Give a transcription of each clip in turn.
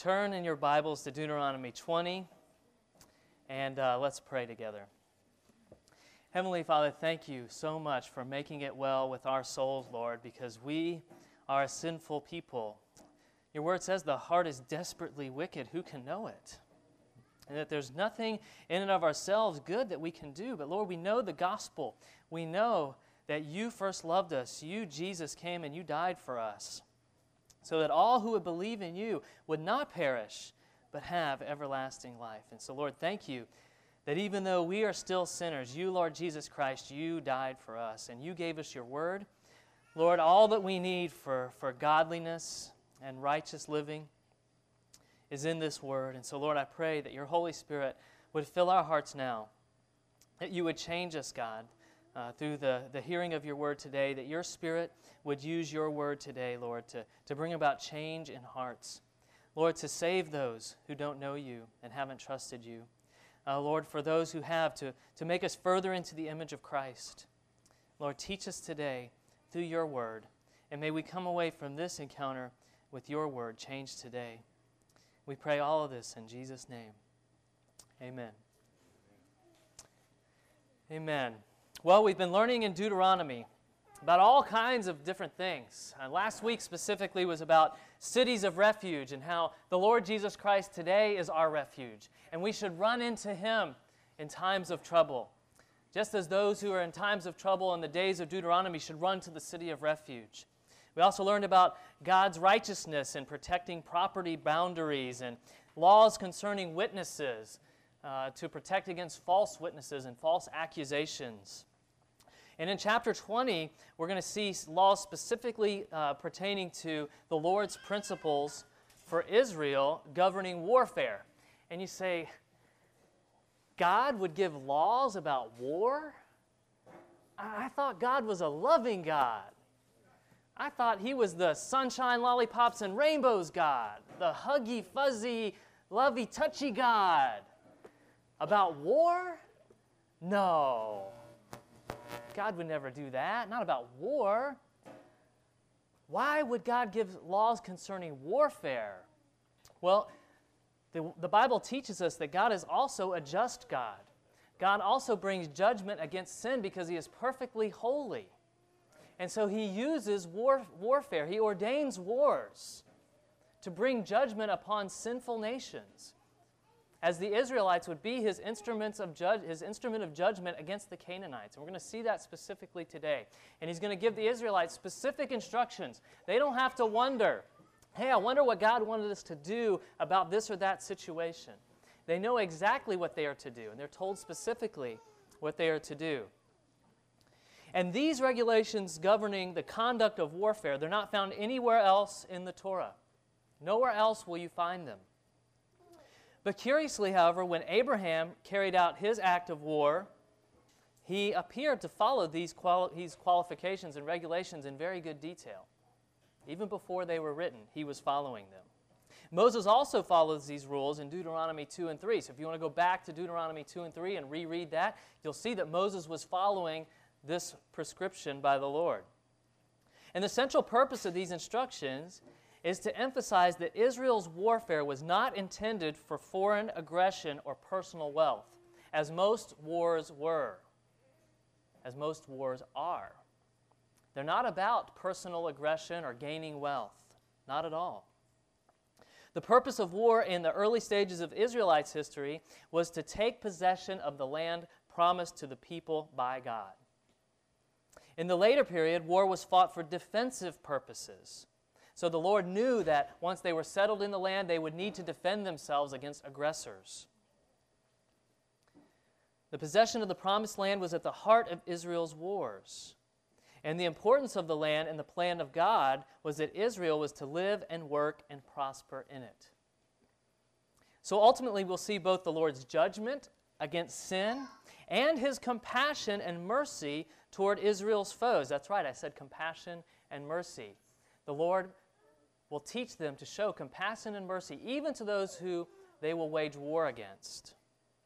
turn in your Bibles to Deuteronomy 20, and let's pray together. Heavenly Father, thank you so much for making it well with our souls, Lord, because we are a sinful people. Your word says the heart is desperately wicked. Who can know it? And that there's nothing in and of ourselves good that we can do. But Lord, we know the gospel. We know that you first loved us. You, Jesus, came and you died for us, so that all who would believe in you would not perish, but have everlasting life. And so, Lord, thank you that even though we are still sinners, you, Lord Jesus Christ, you died for us, and you gave us your word. Lord, all that we need for godliness and righteous living is in this word. And so, Lord, I pray that your Holy Spirit would fill our hearts now, that you would change us, God, through the hearing of your word today, that your Spirit would use your word today, Lord, to bring about change in hearts. Lord, to save those who don't know you and haven't trusted you. Lord, for those who have, to make us further into the image of Christ. Lord, teach us today through your word, and may we come away from this encounter with your word changed today. We pray all of this in Jesus' name. Amen. Amen. Well, we've been learning in Deuteronomy about all kinds of different things. Last week specifically was about cities of refuge and how the Lord Jesus Christ today is our refuge. And we should run into him in times of trouble, just as those who are in times of trouble in the days of Deuteronomy should run to the city of refuge. We also learned about God's righteousness in protecting property boundaries and laws concerning witnesses to protect against false witnesses and false accusations. And in chapter 20, we're going to see laws specifically pertaining to the Lord's principles for Israel governing warfare. And you say, God would give laws about war? I thought God was a loving God. I thought he was the sunshine, lollipops, and rainbows God, the huggy, fuzzy, lovey, touchy God. About war? No. God would never do that, not about war. Why would God give laws concerning warfare? Well, the Bible teaches us that God is also a just God. God also brings judgment against sin because he is perfectly holy. And so he uses warfare. He ordains wars to bring judgment upon sinful nations, as the Israelites would be his instrument of judgment against the Canaanites. And we're going to see that specifically today. And he's going to give the Israelites specific instructions. They don't have to wonder, hey, I wonder what God wanted us to do about this or that situation. They know exactly what they are to do, and they're told specifically what they are to do. And these regulations governing the conduct of warfare, they're not found anywhere else in the Torah. Nowhere else will you find them. But curiously, however, when Abraham carried out his act of war, he appeared to follow these qualifications and regulations in very good detail. Even before they were written, he was following them. Moses also follows these rules in Deuteronomy 2 and 3. So if you want to go back to Deuteronomy 2 and 3 and reread that, you'll see that Moses was following this prescription by the Lord. And the central purpose of these instructions is to emphasize that Israel's warfare was not intended for foreign aggression or personal wealth, as most wars were, as most wars are. They're not about personal aggression or gaining wealth, not at all. The purpose of war in the early stages of Israelites' history was to take possession of the land promised to the people by God. In the later period, war was fought for defensive purposes. So the Lord knew that once they were settled in the land, they would need to defend themselves against aggressors. The possession of the promised land was at the heart of Israel's wars. And the importance of the land and the plan of God was that Israel was to live and work and prosper in it. So ultimately, we'll see both the Lord's judgment against sin and his compassion and mercy toward Israel's foes. That's right, I said compassion and mercy. The Lord will teach them to show compassion and mercy even to those who they will wage war against,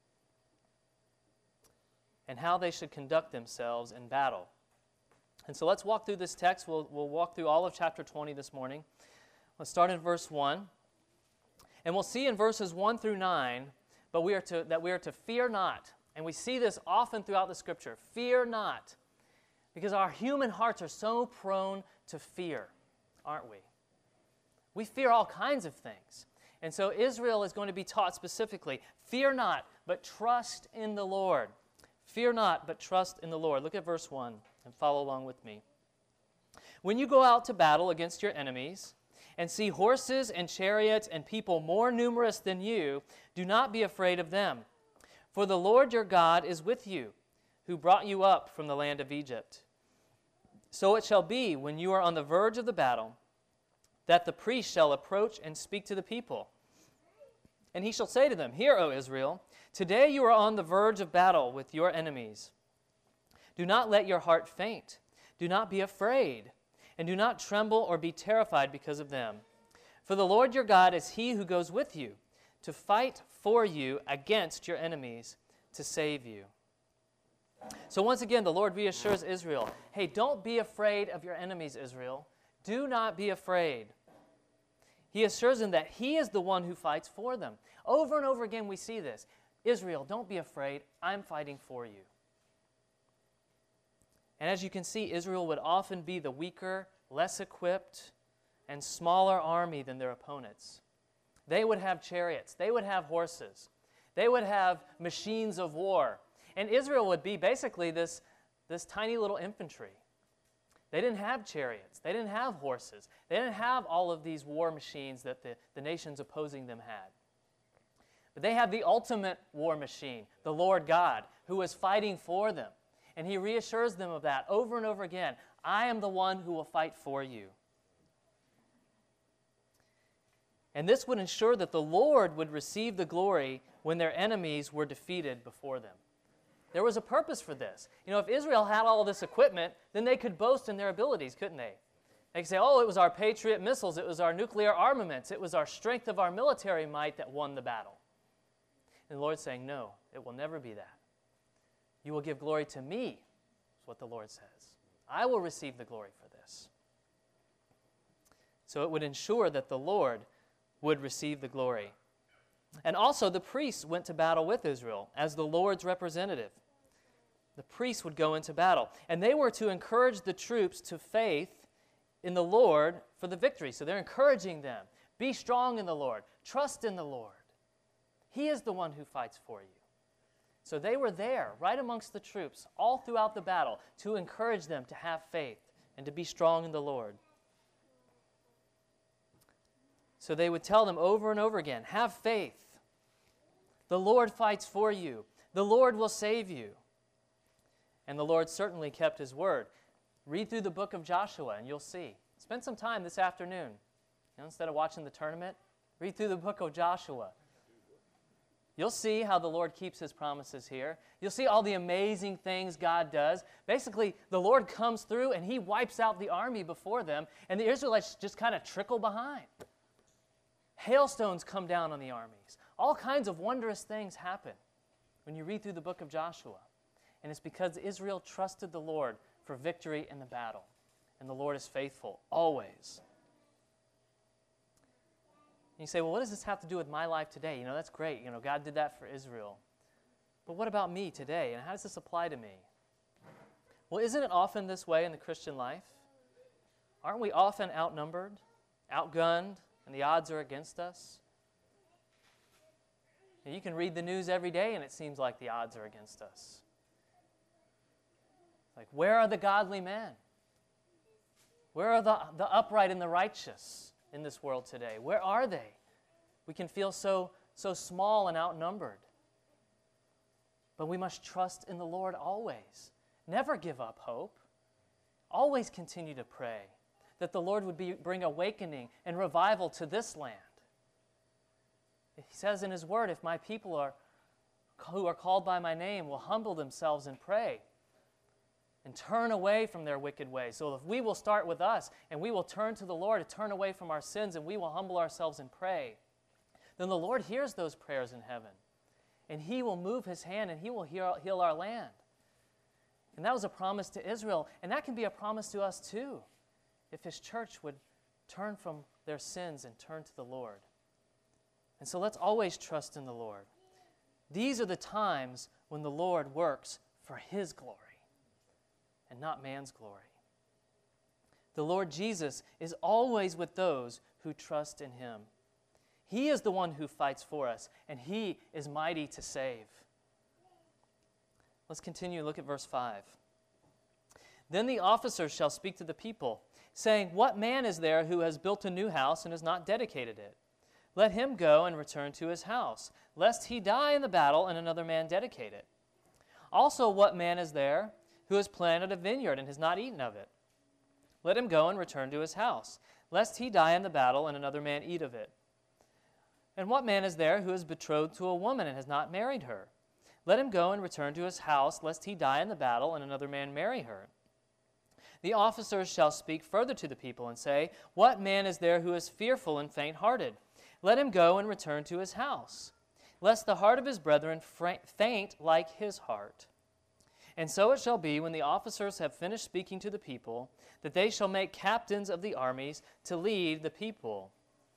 and how they should conduct themselves in battle. And so let's walk through this text. We'll walk through all of chapter 20 this morning. Let's start in verse 1. And we'll see in verses 1 through 9 that we are to fear not. And we see this often throughout the Scripture. Fear not. Because our human hearts are so prone to fear, aren't we? We fear all kinds of things. And so Israel is going to be taught specifically, fear not, but trust in the Lord. Fear not, but trust in the Lord. Look at verse 1 and follow along with me. When you go out to battle against your enemies and see horses and chariots and people more numerous than you, do not be afraid of them. For the Lord your God is with you, who brought you up from the land of Egypt. So it shall be, when you are on the verge of the battle, that the priest shall approach and speak to the people. And he shall say to them, Hear, O Israel, today you are on the verge of battle with your enemies. Do not let your heart faint. Do not be afraid, and do not tremble or be terrified because of them. For the Lord your God is he who goes with you, to fight for you against your enemies, to save you. So once again, the Lord reassures Israel, hey, don't be afraid of your enemies, Israel. Do not be afraid. He assures them that he is the one who fights for them. Over and over again we see this. Israel, don't be afraid. I'm fighting for you. And as you can see, Israel would often be the weaker, less equipped, and smaller army than their opponents. They would have chariots. They would have horses. They would have machines of war. And Israel would be basically this tiny little infantry. They didn't have chariots. They didn't have horses. They didn't have all of these war machines that the nations opposing them had. But they had the ultimate war machine, the Lord God, who was fighting for them. And he reassures them of that over and over again. I am the one who will fight for you. And this would ensure that the Lord would receive the glory when their enemies were defeated before them. There was a purpose for this. You know, if Israel had all this equipment, then they could boast in their abilities, couldn't they? They could say, oh, it was our Patriot missiles, it was our nuclear armaments, it was our strength of our military might that won the battle. And the Lord's saying, no, it will never be that. You will give glory to me, is what the Lord says. I will receive the glory for this. So it would ensure that the Lord would receive the glory. And also the priests went to battle with Israel as the Lord's representative. The priests would go into battle. And they were to encourage the troops to faith in the Lord for the victory. So they're encouraging them. Be strong in the Lord. Trust in the Lord. He is the one who fights for you. So they were there, right amongst the troops, all throughout the battle, to encourage them to have faith and to be strong in the Lord. So they would tell them over and over again, have faith. The Lord fights for you. The Lord will save you. And the Lord certainly kept his word. Read through the book of Joshua and you'll see. Spend some time this afternoon. Instead of watching the tournament, read through the book of Joshua. You'll see how the Lord keeps his promises here. You'll see all the amazing things God does. Basically, the Lord comes through and he wipes out the army before them, and the Israelites just kind of trickle behind. Hailstones come down on the armies. All kinds of wondrous things happen when you read through the book of Joshua. And it's because Israel trusted the Lord for victory in the battle. And the Lord is faithful, always. And you say, well, what does this have to do with my life today? You know, that's great. You know, God did that for Israel. But what about me today? And how does this apply to me? Well, isn't it often this way in the Christian life? Aren't we often outnumbered, outgunned, and the odds are against us? And you can read the news every day and it seems like the odds are against us. Like, where are the godly men? Where are the upright and the righteous in this world today? Where are they? We can feel so small and outnumbered. But we must trust in the Lord always. Never give up hope. Always continue to pray that the Lord would bring awakening and revival to this land. He says in his word, if my people who are called by my name will humble themselves and pray and turn away from their wicked ways. So if we will start with us and we will turn to the Lord and turn away from our sins and we will humble ourselves and pray, then the Lord hears those prayers in heaven. And he will move his hand and he will heal our land. And that was a promise to Israel. And that can be a promise to us too, if his church would turn from their sins and turn to the Lord. And so let's always trust in the Lord. These are the times when the Lord works for His glory and not man's glory. The Lord Jesus is always with those who trust in Him. He is the one who fights for us, and He is mighty to save. Let's continue. Look at verse 5. Then the officers shall speak to the people, saying, What man is there who has built a new house and has not dedicated it? Let him go and return to his house, lest he die in the battle and another man dedicate it. Also, what man is there who has planted a vineyard and has not eaten of it? Let him go and return to his house, lest he die in the battle and another man eat of it. And what man is there who is betrothed to a woman and has not married her? Let him go and return to his house, lest he die in the battle and another man marry her. The officers shall speak further to the people and say, What man is there who is fearful and faint-hearted? Let him go and return to his house, lest the heart of his brethren faint like his heart. And so it shall be, when the officers have finished speaking to the people, that they shall make captains of the armies to lead the people.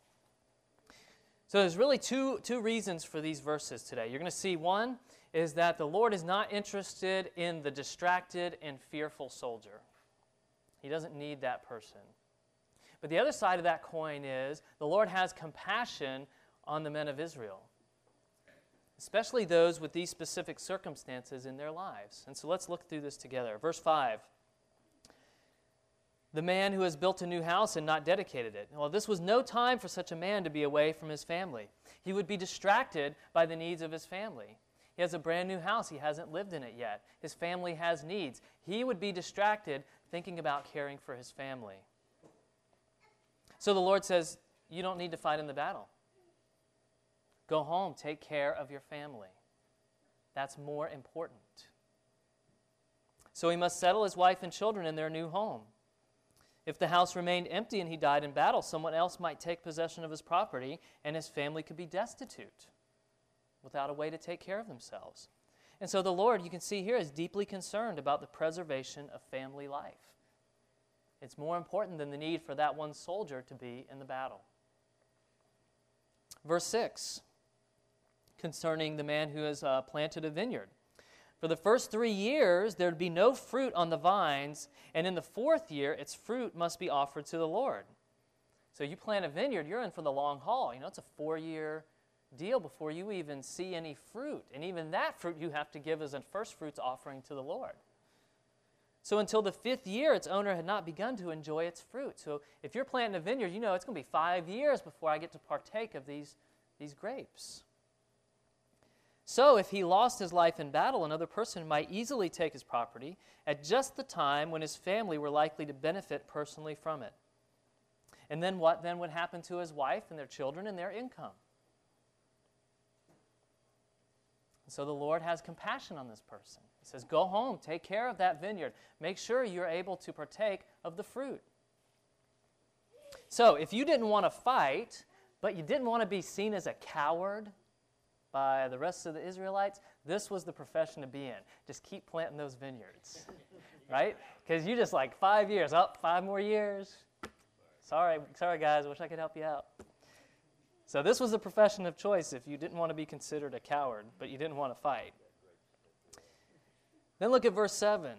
So there's really two reasons for these verses today. You're going to see one is that the Lord is not interested in the distracted and fearful soldier. He doesn't need that person. But the other side of that coin is the Lord has compassion on the men of Israel, especially those with these specific circumstances in their lives. And so let's look through this together. Verse 5. The man who has built a new house and not dedicated it. Well, this was no time for such a man to be away from his family. He would be distracted by the needs of his family. He has a brand new house. He hasn't lived in it yet. His family has needs. He would be distracted thinking about caring for his family. So the Lord says, you don't need to fight in the battle. Go home, take care of your family. That's more important. So he must settle his wife and children in their new home. If the house remained empty and he died in battle, someone else might take possession of his property and his family could be destitute without a way to take care of themselves. And so the Lord, you can see here, is deeply concerned about the preservation of family life. It's more important than the need for that one soldier to be in the battle. Verse 6, concerning the man who has planted a vineyard. For the first 3 years, there would be no fruit on the vines, and in the 4th year, its fruit must be offered to the Lord. So you plant a vineyard, you're in for the long haul. You know, it's a 4-year deal before you even see any fruit. And even that fruit you have to give as a first fruits offering to the Lord. So until the 5th year, its owner had not begun to enjoy its fruit. So if you're planting a vineyard, you know it's going to be 5 years before I get to partake of these grapes. So if he lost his life in battle, another person might easily take his property at just the time when his family were likely to benefit personally from it. And then what then would happen to his wife and their children and their income? And so the Lord has compassion on this person. He says, go home, take care of that vineyard. Make sure you're able to partake of the fruit. So if you didn't want to fight, but you didn't want to be seen as a coward by the rest of the Israelites, this was the profession to be in. Just keep planting those vineyards, right? Because you just like 5 years, 5 more years. Sorry guys, wish I could help you out. So this was the profession of choice if you didn't want to be considered a coward, but you didn't want to fight. Then look at verse 7.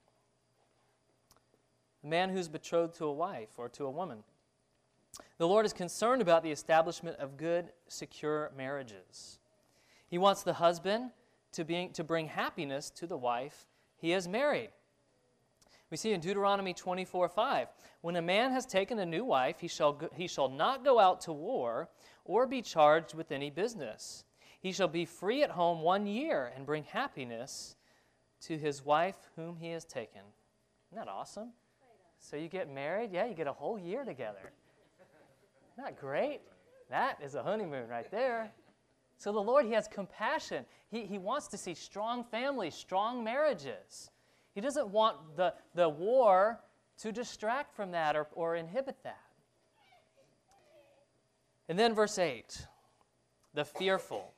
The man who's betrothed to a wife or to a woman. The Lord is concerned about the establishment of good, secure marriages. He wants the husband to bring happiness to the wife he has married. We see in Deuteronomy 24:5, when a man has taken a new wife, he shall not go out to war or be charged with any business. He shall be free at home 1 year and bring happiness to his wife whom he has taken. Isn't that awesome? So you get married, you get a whole year together. Isn't that great? That is a honeymoon right there. So the Lord, He has compassion. He wants to see strong families, strong marriages. He doesn't want the war to distract from that or inhibit that. And then verse 8, the fearful.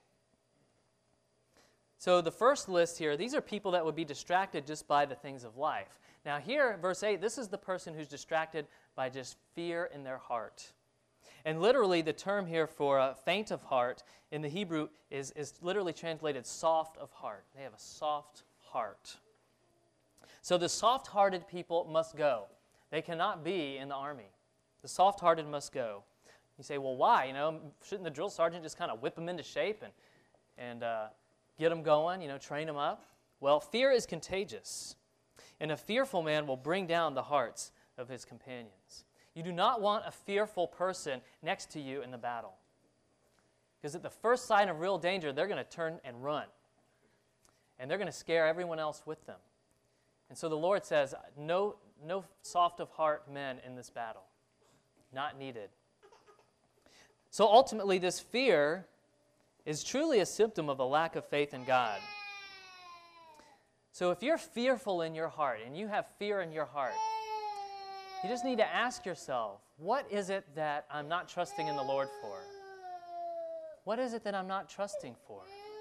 So the first list here, these are people that would be distracted just by the things of life. Now here, verse 8, this is the person who's distracted by just fear in their heart. And literally, the term here for faint of heart in the Hebrew is literally translated soft of heart. They have a soft heart. So the soft-hearted people must go. They cannot be in the army. The soft-hearted must go. You say, well, why? Shouldn't the drill sergeant just kind of whip them into shape and get them going, train them up? Well, fear is contagious, and a fearful man will bring down the hearts of his companions. You do not want a fearful person next to you in the battle, because at the first sign of real danger, they're going to turn and run, and they're going to scare everyone else with them. And so the Lord says, no soft of heart men in this battle. Not needed. So ultimately, this fear is truly a symptom of a lack of faith in God. So if you're fearful in your heart and you have fear in your heart, you just need to ask yourself, what is it that I'm not trusting in the Lord for? What is it that I'm not trusting for?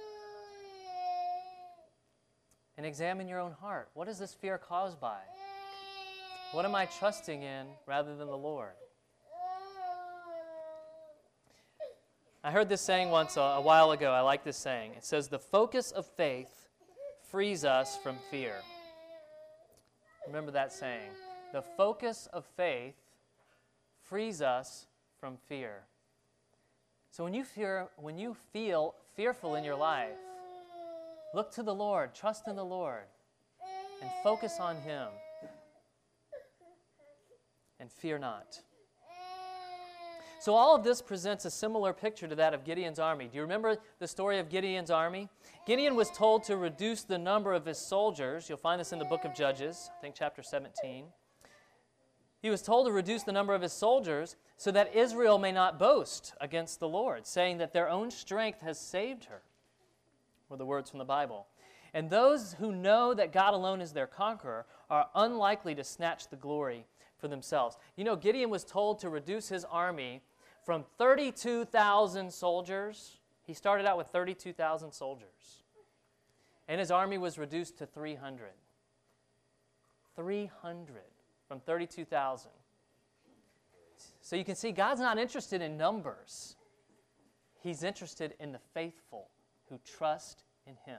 And examine your own heart. What is this fear caused by? What am I trusting in rather than the Lord? I heard this saying once a while ago. I like this saying. It says, the focus of faith frees us from fear. Remember that saying. The focus of faith frees us from fear. So when you feel fearful in your life, look to the Lord, trust in the Lord, and focus on Him. And fear not. So all of this presents a similar picture to that of Gideon's army. Do you remember the story of Gideon's army? Gideon was told to reduce the number of his soldiers. You'll find this in the book of Judges, I think chapter 17. He was told to reduce the number of his soldiers so that Israel may not boast against the Lord, saying that their own strength has saved her. Were the words from the Bible. And those who know that God alone is their conqueror are unlikely to snatch the glory for themselves. Gideon was told to reduce his army from 32,000 soldiers. He started out with 32,000 soldiers. And his army was reduced to 300. 300 from 32,000. So you can see God's not interested in numbers. He's interested in the faithful who trust in Him.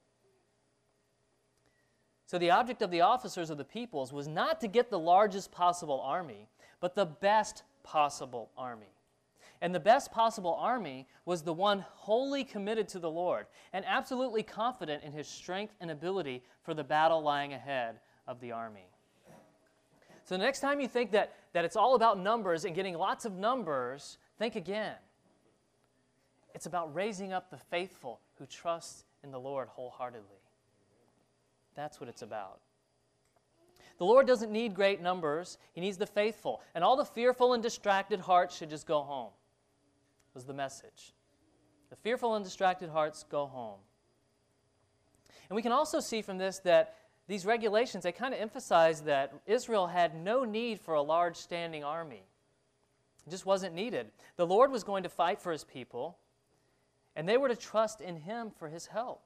So the object of the officers of the peoples was not to get the largest possible army, but the best possible army. And the best possible army was the one wholly committed to the Lord and absolutely confident in his strength and ability for the battle lying ahead of the army. So the next time you think that it's all about numbers and getting lots of numbers, think again. It's about raising up the faithful who trust in the Lord wholeheartedly. That's what it's about. The Lord doesn't need great numbers. He needs the faithful. And all the fearful and distracted hearts should just go home, was the message. The fearful and distracted hearts go home. And we can also see from this that these regulations, they kind of emphasize that Israel had no need for a large standing army. It just wasn't needed. The Lord was going to fight for His people, and they were to trust in Him for His help.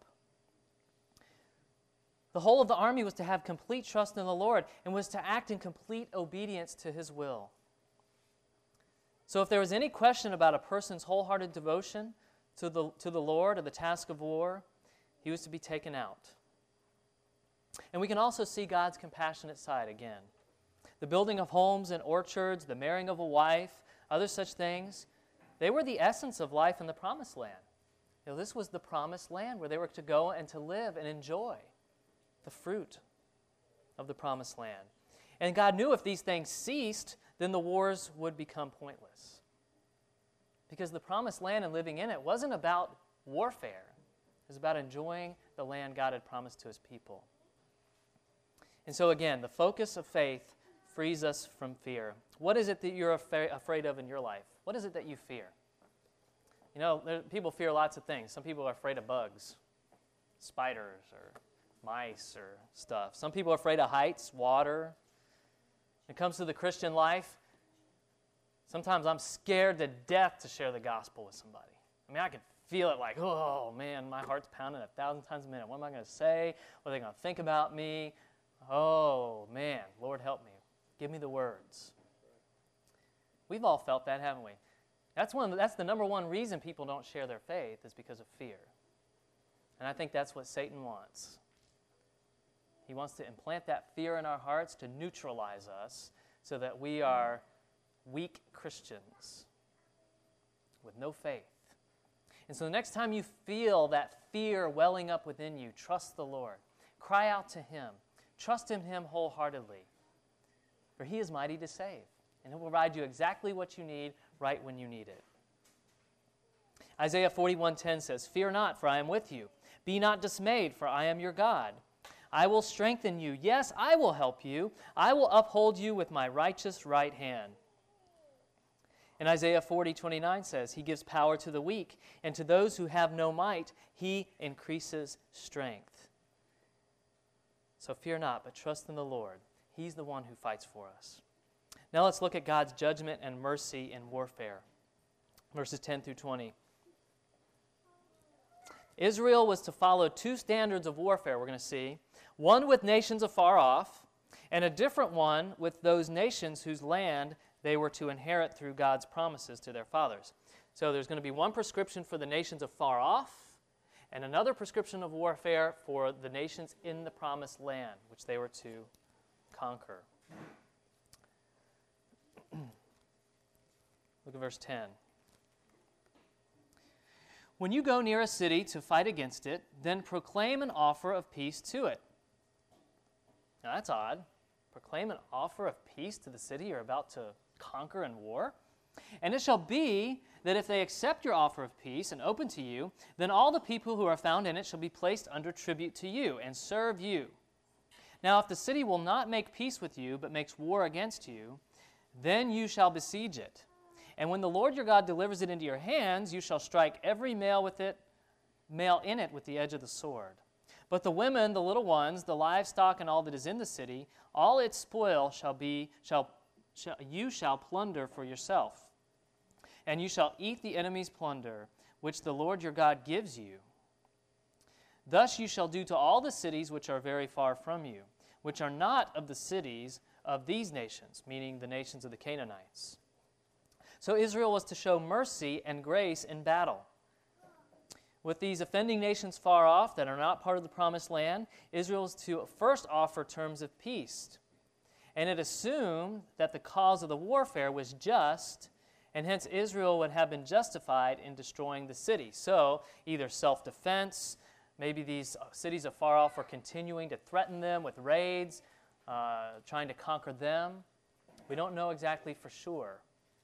The whole of the army was to have complete trust in the Lord and was to act in complete obedience to His will. So if there was any question about a person's wholehearted devotion to the Lord or the task of war, he was to be taken out. And we can also see God's compassionate side again. The building of homes and orchards, the marrying of a wife, other such things, they were the essence of life in the Promised Land. This was the Promised Land where they were to go and to live and enjoy the fruit of the Promised Land. And God knew if these things ceased, then the wars would become pointless. Because the Promised Land and living in it wasn't about warfare. It was about enjoying the land God had promised to His people. And so again, the focus of faith frees us from fear. What is it that you're afraid of in your life? What is it that you fear? People fear lots of things. Some people are afraid of bugs, spiders, or mice, or stuff. Some people are afraid of heights, water. When it comes to the Christian life, sometimes I'm scared to death to share the gospel with somebody. I can feel it like, oh man, my heart's pounding 1,000 times a minute. What am I going to say? What are they going to think about me? Oh man, Lord help me. Give me the words. We've all felt that, haven't we? That's the number one reason people don't share their faith, is because of fear. And I think that's what Satan wants. He wants to implant that fear in our hearts to neutralize us so that we are weak Christians with no faith. And so the next time you feel that fear welling up within you, trust the Lord. Cry out to Him. Trust in Him wholeheartedly. For He is mighty to save. And He will provide you exactly what you need right when you need it. Isaiah 41:10 says, "Fear not, for I am with you. Be not dismayed, for I am your God. I will strengthen you. Yes, I will help you. I will uphold you with my righteous right hand." And Isaiah 40:29 says, "He gives power to the weak, and to those who have no might, He increases strength." So fear not, but trust in the Lord. He's the one who fights for us. Now let's look at God's judgment and mercy in warfare. Verses 10 through 20. Israel was to follow two standards of warfare, we're going to see. One with nations afar off, and a different one with those nations whose land they were to inherit through God's promises to their fathers. So there's going to be one prescription for the nations afar off, and another prescription of warfare for the nations in the promised land, which they were to conquer. Look at verse 10. "When you go near a city to fight against it, then proclaim an offer of peace to it." Now that's odd. Proclaim an offer of peace to the city you're about to conquer in war? "And it shall be that if they accept your offer of peace and open to you, then all the people who are found in it shall be placed under tribute to you and serve you. Now if the city will not make peace with you, but makes war against you, then you shall besiege it. And when the Lord your God delivers it into your hands, you shall strike every male in it with the edge of the sword. But the women, the little ones, the livestock, and all that is in the city, all its spoil you shall plunder for yourself. And you shall eat the enemy's plunder, which the Lord your God gives you. Thus you shall do to all the cities which are very far from you, which are not of the cities of these nations," meaning the nations of the Canaanites. So Israel was to show mercy and grace in battle. With these offending nations far off that are not part of the promised land, Israel was to first offer terms of peace. And it assumed that the cause of the warfare was just, and hence Israel would have been justified in destroying the city. So either self-defense, maybe these cities afar off were continuing to threaten them with raids, trying to conquer them. We don't know exactly for sure.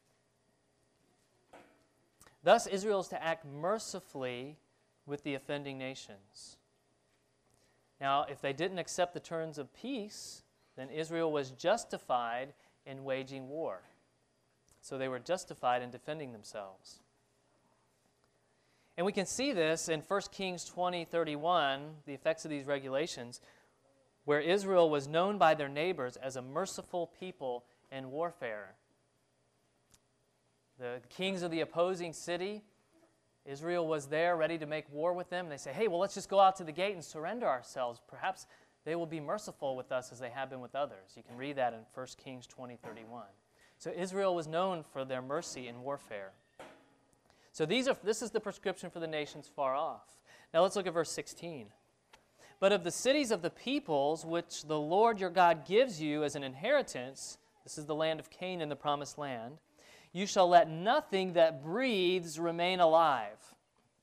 Thus, Israel is to act mercifully with the offending nations. Now, if they didn't accept the terms of peace, then Israel was justified in waging war. So they were justified in defending themselves. And we can see this in 1 Kings 20:31, the effects of these regulations, where Israel was known by their neighbors as a merciful people in warfare. The kings of the opposing city, Israel was there ready to make war with them. And they say, "Hey, well, let's just go out to the gate and surrender ourselves. Perhaps they will be merciful with us as they have been with others." You can read that in 1 Kings 20:31. So Israel was known for their mercy in warfare. So this is the prescription for the nations far off. Now let's look at verse 16. "But of the cities of the peoples which the Lord your God gives you as an inheritance," this is the land of Canaan, the promised land, "you shall let nothing that breathes remain alive.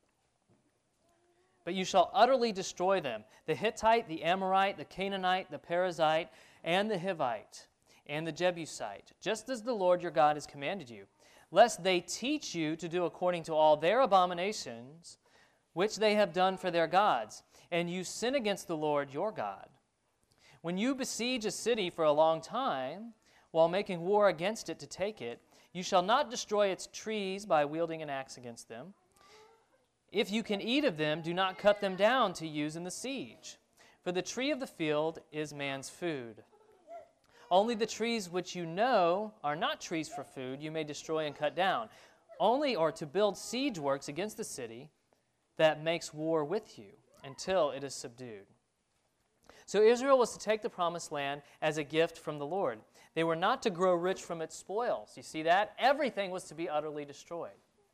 But you shall utterly destroy them, the Hittite, the Amorite, the Canaanite, the Perizzite, and the Hivite, and the Jebusite, just as the Lord your God has commanded you, lest they teach you to do according to all their abominations, which they have done for their gods, and you sin against the Lord your God. When you besiege a city for a long time, while making war against it to take it, you shall not destroy its trees by wielding an axe against them. If you can eat of them, do not cut them down to use in the siege. For the tree of the field is man's food. Only the trees which you know are not trees for food you may destroy and cut down, only or to build siege works against the city that makes war with you until it is subdued." So Israel was to take the promised land as a gift from the Lord. They were not to grow rich from its spoils. You see that? Everything was to be utterly destroyed.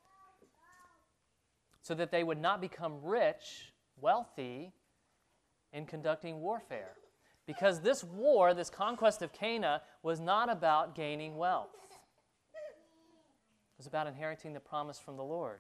So that they would not become rich, wealthy, in conducting warfare. Because this war, this conquest of Canaan, was not about gaining wealth. It was about inheriting the promise from the Lord.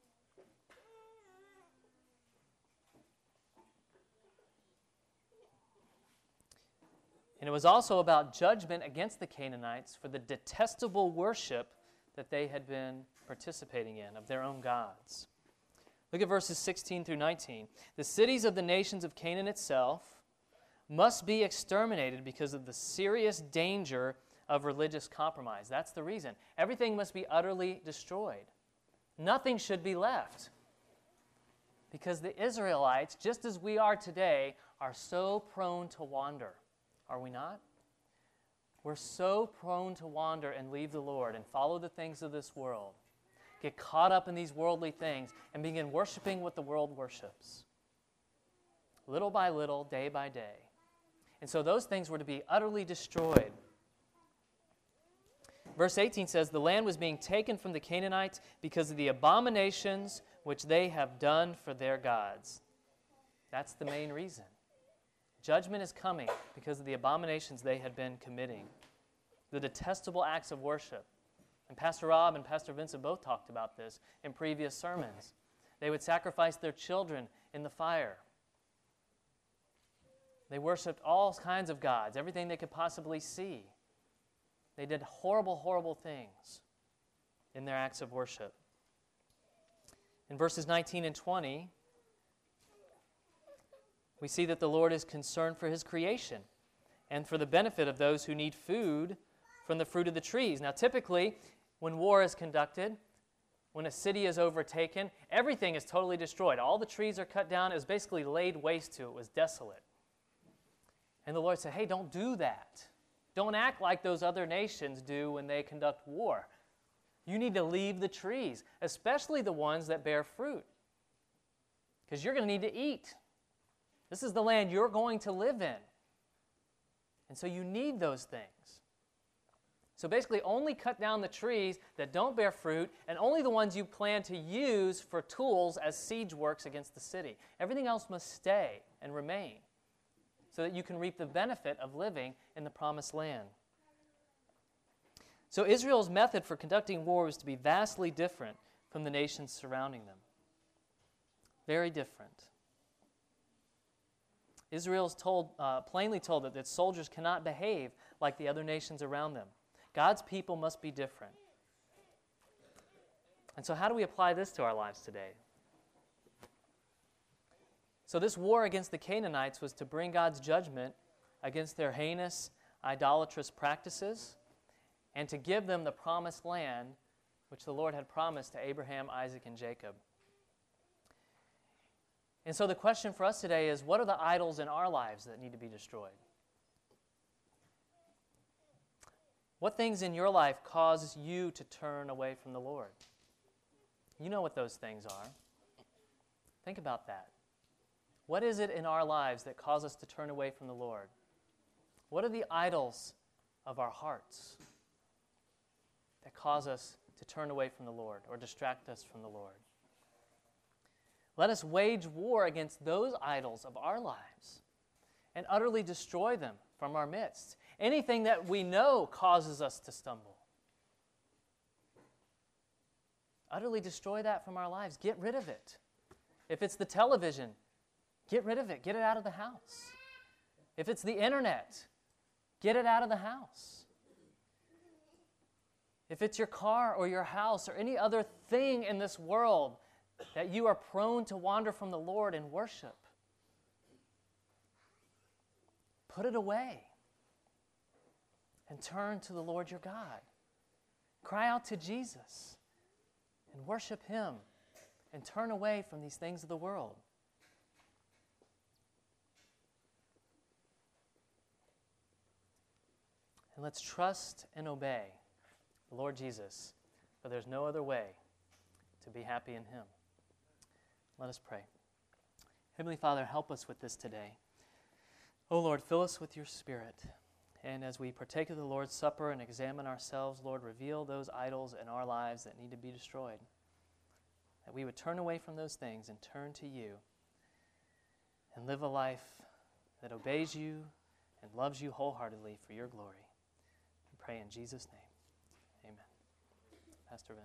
And it was also about judgment against the Canaanites for the detestable worship that they had been participating in of their own gods. Look at verses 16 through 19. The cities of the nations of Canaan itself must be exterminated because of the serious danger of religious compromise. That's the reason. Everything must be utterly destroyed. Nothing should be left. Because the Israelites, just as we are today, are so prone to wander. Are we not? We're so prone to wander and leave the Lord and follow the things of this world. Get caught up in these worldly things and begin worshiping what the world worships. Little by little, day by day. And so those things were to be utterly destroyed. Verse 18 says, the land was being taken from the Canaanites because of the abominations which they have done for their gods. That's the main reason. Judgment is coming because of the abominations they had been committing. The detestable acts of worship. And Pastor Rob and Pastor Vincent both talked about this in previous sermons. They would sacrifice their children in the fire. They worshiped all kinds of gods, everything they could possibly see. They did horrible, horrible things in their acts of worship. In verses 19 and 20, we see that the Lord is concerned for His creation and for the benefit of those who need food from the fruit of the trees. Now, typically, when war is conducted, when a city is overtaken, everything is totally destroyed. All the trees are cut down. It was basically laid waste to. It was desolate. And the Lord said, hey, don't do that. Don't act like those other nations do when they conduct war. You need to leave the trees, especially the ones that bear fruit, because you're going to need to eat. This is the land you're going to live in. And so you need those things. So basically, only cut down the trees that don't bear fruit, and only the ones you plan to use for tools as siege works against the city. Everything else must stay and remain so that you can reap the benefit of living in the promised land. So Israel's method for conducting war was to be vastly different from the nations surrounding them. Very different. Israel is plainly told that its soldiers cannot behave like the other nations around them. God's people must be different. And so how do we apply this to our lives today? So this war against the Canaanites was to bring God's judgment against their heinous, idolatrous practices and to give them the promised land which the Lord had promised to Abraham, Isaac, and Jacob. And so the question for us today is, what are the idols in our lives that need to be destroyed? What things in your life cause you to turn away from the Lord? You know what those things are. Think about that. What is it in our lives that cause us to turn away from the Lord? What are the idols of our hearts that cause us to turn away from the Lord or distract us from the Lord? Let us wage war against those idols of our lives and utterly destroy them from our midst. Anything that we know causes us to stumble. Utterly destroy that from our lives. Get rid of it. If it's the television, get rid of it. Get it out of the house. If it's the internet, get it out of the house. If it's your car or your house or any other thing in this world that you are prone to wander from the Lord in worship, put it away and turn to the Lord your God. Cry out to Jesus and worship Him and turn away from these things of the world. And let's trust and obey the Lord Jesus, for there's no other way to be happy in Him. Let us pray. Heavenly Father, help us with this today. Oh Lord, fill us with your Spirit And as we partake of the Lord's Supper and examine ourselves, Lord, reveal those idols in our lives that need to be destroyed. That we would turn away from those things and turn to you and live a life that obeys you and loves you wholeheartedly for your glory. We pray in Jesus' name. Amen. Pastor Vince.